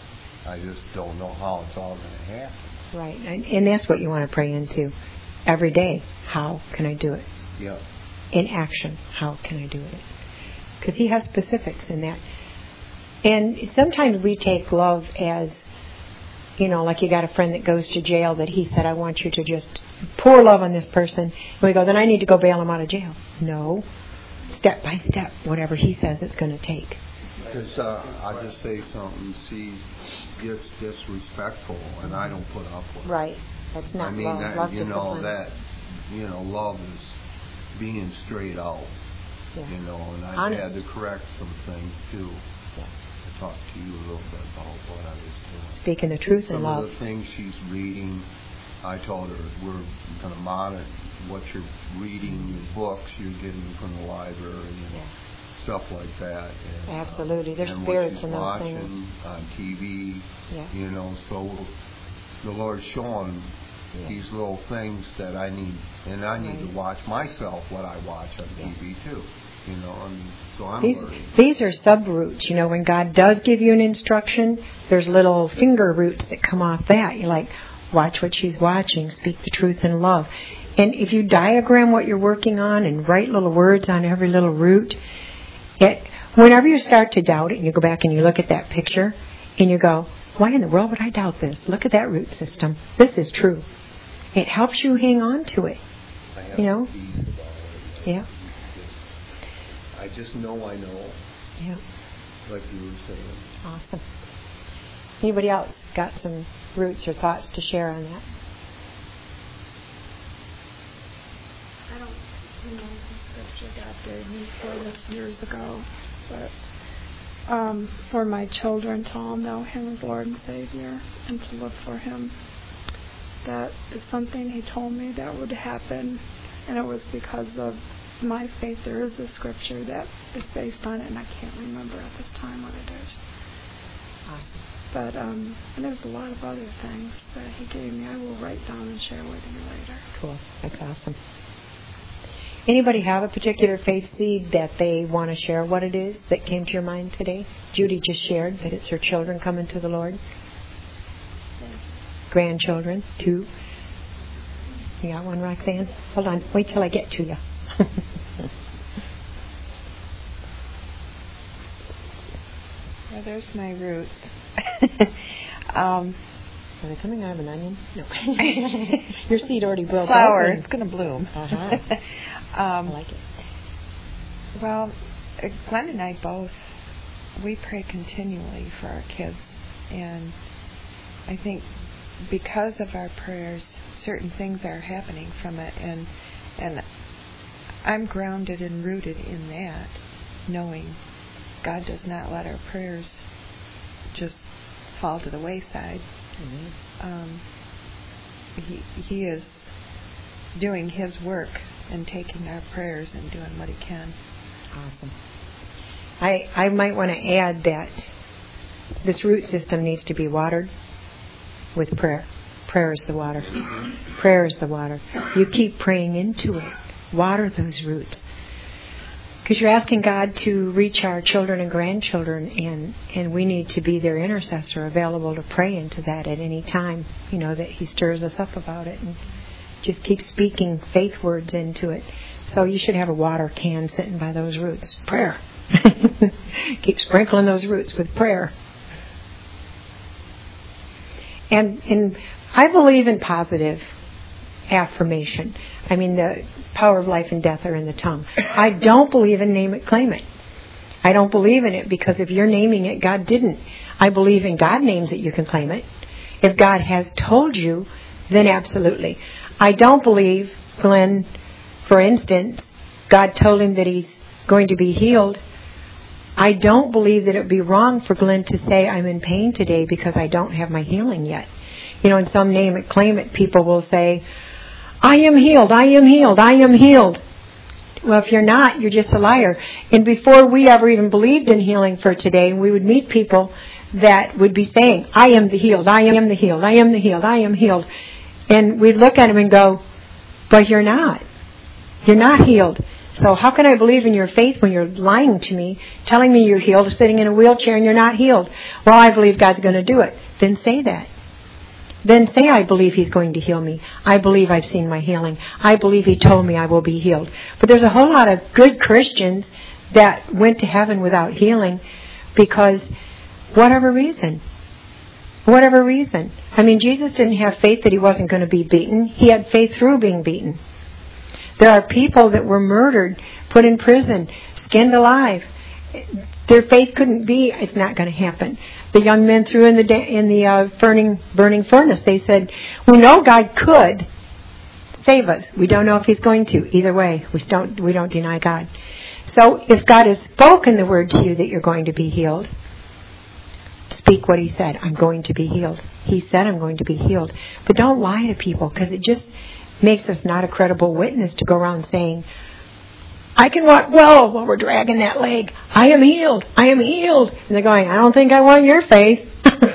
I just don't know how it's all going to happen. Right. And that's what you want to pray into every day. How can I do it? Yeah. In action, how can I do it? Because He has specifics in that. And sometimes we take love as, like you got a friend that goes to jail that he said, I want you to just pour love on this person. And we go, then I need to go bail him out of jail. No. Step by step, whatever He says it's going to take. Because I just say something, she gets disrespectful, and I don't put up with it. Right. That's not love. Love disciplines. Love is being straight out. Yeah. And I Honest. had to correct some things too. Yeah. I talked to you a little bit about what I was doing. Speaking the truth in love. Some of the things she's reading, I told her we're going to monitor what you're reading, the books you're getting from the library, stuff like that. And, absolutely. There's and spirits in those watching things. on TV, Yeah. So the Lord's showing these little things that I need, and I need to watch myself what I watch on TV too. So I'm learning. These are sub-roots. When God does give you an instruction, there's little finger roots that come off that. You're like, watch what she's watching, speak the truth in love. And if you diagram what you're working on and write little words on every little root, whenever you start to doubt it, and you go back and you look at that picture, and you go, why in the world would I doubt this? Look at that root system. This is true. It helps you hang on to it. I have peace about it. Yeah. I just know I know. Yeah. Like you were saying. Awesome. Anybody else got some roots or thoughts to share on that? I don't remember the scripture God gave me for this years ago, but for my children to all know Him as Lord and Savior and to look for Him. That is something He told me that would happen, and it was because of my faith. There is a scripture that is based on it, and I can't remember at this time what it is. Awesome. But and there's a lot of other things that He gave me. I will write down and share with you later. Cool. That's awesome. Anybody have a particular faith seed that they want to share what it is that came to your mind today? Judy just shared that it's her children coming to the Lord. Grandchildren, 2. You got one, Roxanne? Hold on. Wait till I get to you. Well, there's my roots. Are they coming out of an onion? No. Your seed already broke Flower. open. It's going to bloom. Uh-huh. I like it. Well, Glenn and I both, we pray continually for our kids. And I think because of our prayers, certain things are happening from it. And I'm grounded and rooted in that, knowing God does not let our prayers just fall to the wayside. Mm-hmm. He is doing His work and taking our prayers and doing what He can. Awesome. I might want to add that this root system needs to be watered with prayer. Prayer is the water. Prayer is the water. You keep praying into it. Water those roots. Because you're asking God to reach our children and grandchildren, and we need to be their intercessor, available to pray into that at any time, that He stirs us up about it, and just keep speaking faith words into it. So you should have a water can sitting by those roots. Prayer. Keep sprinkling those roots with prayer. And I believe in positive affirmation. I mean, the power of life and death are in the tongue. I don't believe in name it, claim it. I don't believe in it because if you're naming it, God didn't. I believe in God names it, you can claim it. If God has told you, then absolutely. I don't believe, Glenn, for instance, God told him that he's going to be healed. I don't believe that it would be wrong for Glenn to say, I'm in pain today because I don't have my healing yet. In some name it, claim it, people will say, I am healed, I am healed, I am healed. Well, if you're not, you're just a liar. And before we ever even believed in healing for today, we would meet people that would be saying, I am the healed, I am the healed, I am the healed, I am healed. And we'd look at them and go, but you're not. You're not healed. So how can I believe in your faith when you're lying to me, telling me you're healed, sitting in a wheelchair and you're not healed? Well, I believe God's going to do it. Then say that. Then say, I believe He's going to heal me. I believe I've seen my healing. I believe He told me I will be healed. But there's a whole lot of good Christians that went to heaven without healing because whatever reason. I mean, Jesus didn't have faith that He wasn't going to be beaten. He had faith through being beaten. There are people that were murdered, put in prison, skinned alive. Their faith couldn't be, it's not going to happen. The young men threw in the burning furnace. They said, we know God could save us. We don't know if He's going to. Either way, we don't deny God. So if God has spoken the word to you that you're going to be healed, speak what He said. I'm going to be healed. He said I'm going to be healed. But don't lie to people, because it just makes us not a credible witness to go around saying, I can walk well while we're dragging that leg. I am healed. I am healed. And they're going, I don't think I want your faith.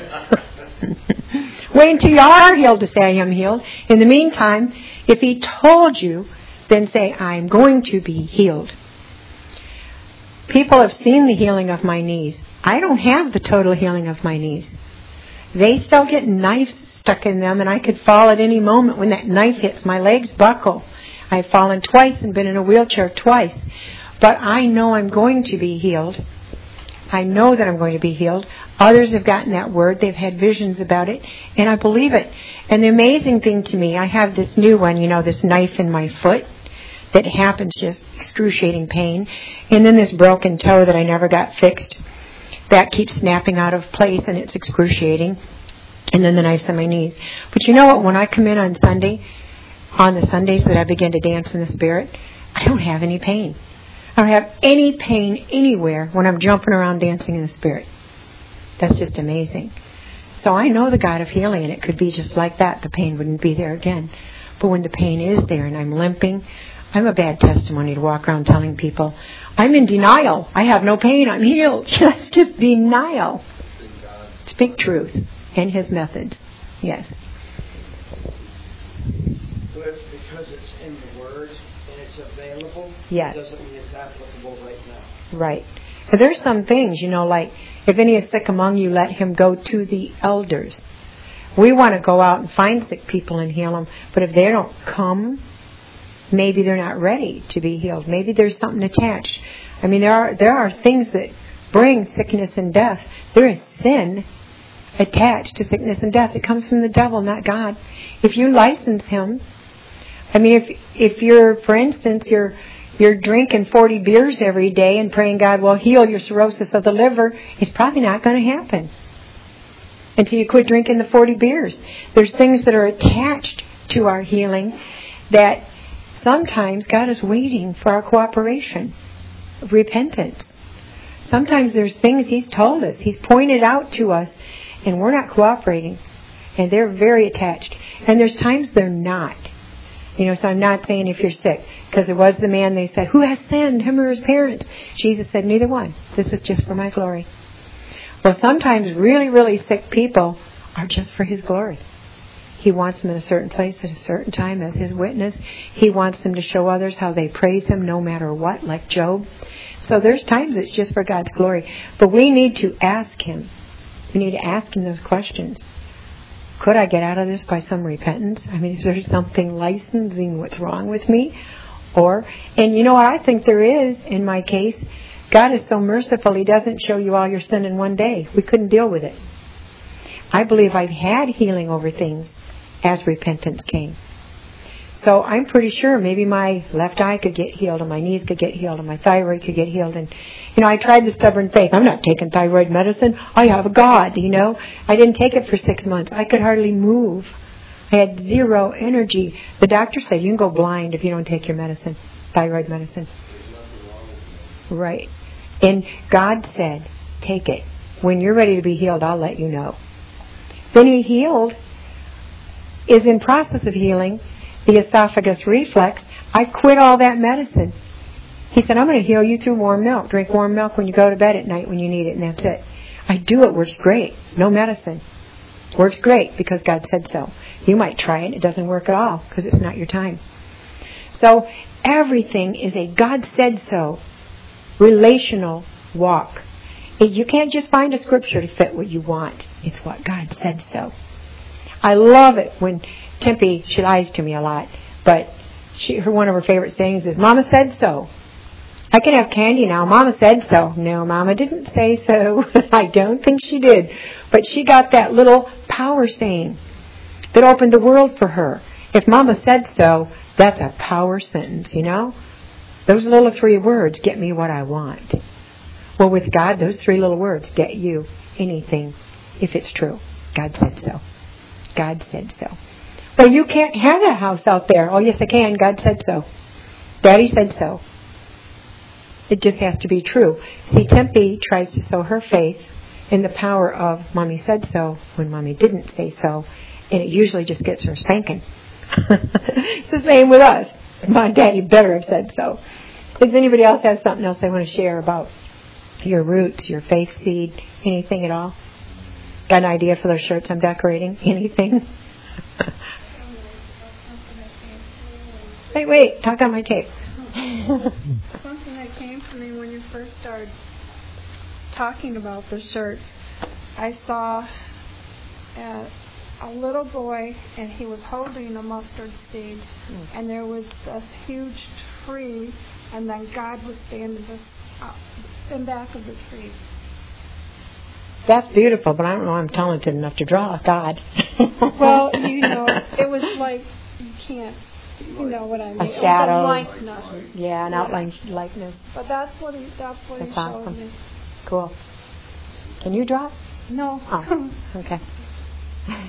Wait until you are healed to say I am healed. In the meantime, if He told you, then say, I'm going to be healed. People have seen the healing of my knees. I don't have the total healing of my knees. They still get knives stuck in them, and I could fall at any moment when that knife hits. My legs buckle. I've fallen twice and been in a wheelchair twice. But I know I'm going to be healed. I know that I'm going to be healed. Others have gotten that word. They've had visions about it. And I believe it. And the amazing thing to me, I have this new one, this knife in my foot that happens, just excruciating pain. And then this broken toe that I never got fixed. That keeps snapping out of place, and it's excruciating. And then the knife's on my knees. But you know what? When I come in on Sunday, on the Sundays that I begin to dance in the Spirit, I don't have any pain. I don't have any pain anywhere when I'm jumping around dancing in the Spirit. That's just amazing. So I know the God of healing, and it could be just like that. The pain wouldn't be there again. But when the pain is there and I'm limping, I'm a bad testimony to walk around telling people, I'm in denial. I have no pain. I'm healed. That's just denial. Speak truth and His methods. Yes. Because it's in the Word and it's available, yes. It doesn't mean it's applicable right now. Right. But there's some things, like, if any is sick among you, let him go to the elders. We want to go out and find sick people and heal them. But if they don't come, maybe they're not ready to be healed. Maybe there's something attached. I mean, there are things that bring sickness and death. There is sin attached to sickness and death. It comes from the devil, not God. If you license him, I mean, if you're, for instance, you're drinking 40 beers every day and praying God will heal your cirrhosis of the liver, it's probably not going to happen until you quit drinking the 40 beers. There's things that are attached to our healing that sometimes God is waiting for our cooperation, repentance. Sometimes there's things He's told us, He's pointed out to us, and we're not cooperating. And they're very attached. And there's times they're not. So I'm not saying if you're sick. Because there was the man, they said, who has sinned, him or his parents? Jesus said, neither one. This is just for my glory. Well, sometimes really, really sick people are just for His glory. He wants them in a certain place at a certain time as His witness. He wants them to show others how they praise Him no matter what, like Job. So there's times it's just for God's glory. But we need to ask Him. We need to ask Him those questions. Could I get out of this by some repentance? I mean, is there something licensing what's wrong with me? And you know what I think there is in my case? God is so merciful, He doesn't show you all your sin in one day. We couldn't deal with it. I believe I've had healing over things as repentance came. So I'm pretty sure maybe my left eye could get healed, and my knees could get healed, and my thyroid could get healed. And, I tried the stubborn faith. I'm not taking thyroid medicine. I have a God, I didn't take it for 6 months. I could hardly move. I had zero energy. The doctor said, you can go blind if you don't take your medicine, thyroid medicine. Right. And God said, take it. When you're ready to be healed, I'll let you know. Then He healed, is in process of healing, the esophagus reflux. I quit all that medicine. He said, I'm going to heal you through warm milk. Drink warm milk when you go to bed at night when you need it, and that's it. I do it. Works great. No medicine. Works great because God said so. You might try it. It doesn't work at all because it's not your time. So everything is a God said so relational walk. You can't just find a scripture to fit what you want. It's what God said so. I love it when Tempe, she lies to me a lot, but one of her favorite sayings is, Mama said so. I can have candy now. Mama said so. No, Mama didn't say so. I don't think she did. But she got that little power saying that opened the world for her. If Mama said so, that's a power sentence, you know? Those little 3 words get me what I want. Well, with God, those 3 little words get you anything if it's true. God said so. God said so. Well, you can't have that house out there. Oh, yes, I can. God said so. Daddy said so. It just has to be true. See, Tempe tries to sow her faith in the power of Mommy said so when Mommy didn't say so, and it usually just gets her spanking. It's the same with us. My Daddy better have said so. Does anybody else have something else they want to share about your roots, your faith seed, anything at all? Got an idea for those shirts I'm decorating? Anything? Wait, talk on my tape. Something that came to me when you first started talking about the shirts, I saw a little boy, and he was holding a mustard seed, and there was this huge tree, and then God was standing in back of the tree. That's beautiful, but I don't know I'm talented enough to draw God. Well, you know, it was like, you can't, you know what I mean. A shadow. It was a likeness. Yeah, an outline likeness. But that's what he showed awesome. me. Cool. Can you draw? No. Oh, okay. I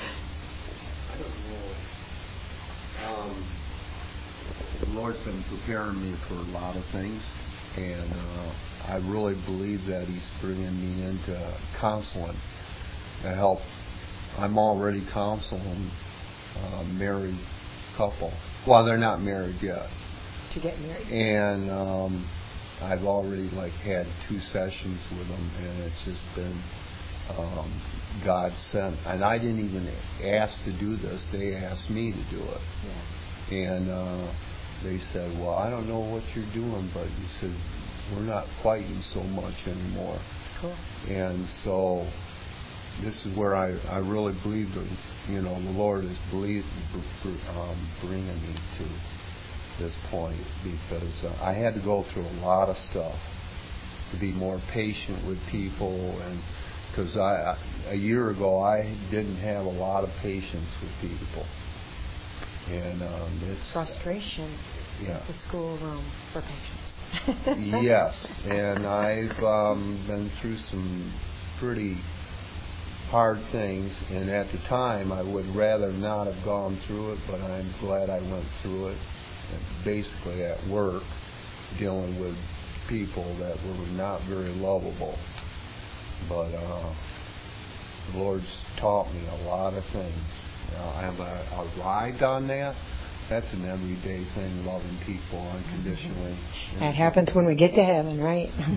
don't know. The Lord's been preparing me for a lot of things, and I really believe that He's bringing me into counseling to help. I'm already counseling a married couple. Well, they're not married yet. To get married. And I've already had 2 sessions with them, and it's just been God sent. And I didn't even ask to do this. They asked me to do it. Yeah. And they said, well, I don't know what you're doing, but you said, we're not fighting so much anymore. Cool. And so this is where I really believe that, the Lord is bringing me to this point, because I had to go through a lot of stuff to be more patient with people, and because a year ago I didn't have a lot of patience with people, and it's frustration. Yeah. Is the schoolroom for patience. Yes, and I've been through some pretty hard things, and at the time I would rather not have gone through it, but I'm glad I went through it. And basically at work, dealing with people that were not very lovable, but the Lord's taught me a lot of things. Have I arrived on that? That's an everyday thing, loving people unconditionally. That happens when we get to heaven, right? So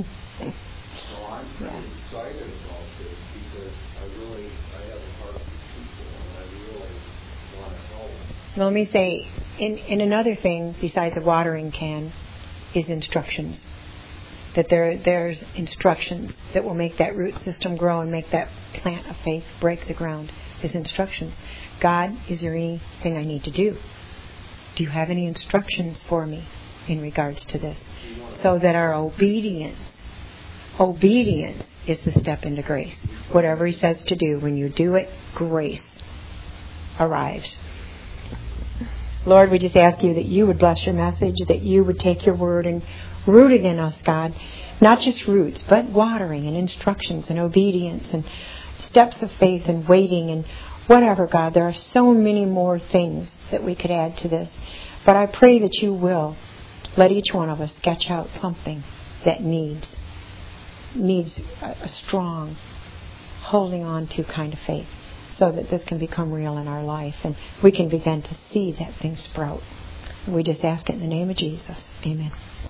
I'm pretty excited about this, because I have a heart for people, and I really want to help. Well, let me say, in another thing besides a watering can is instructions. That there's instructions that will make that root system grow and make that plant of faith break the ground. There's instructions. God, is there anything I need to do? Do you have any instructions for me in regards to this? So that our obedience is the step into grace. Whatever He says to do, when you do it, grace arrives. Lord, we just ask You that You would bless Your message, that You would take Your word and root it in us, God. Not just roots, but watering and instructions and obedience and steps of faith and waiting and whatever, God. There are so many more things that we could add to this. But I pray that You will let each one of us sketch out something that needs a strong holding on to kind of faith, so that this can become real in our life and we can begin to see that thing sprout. We just ask it in the name of Jesus. Amen.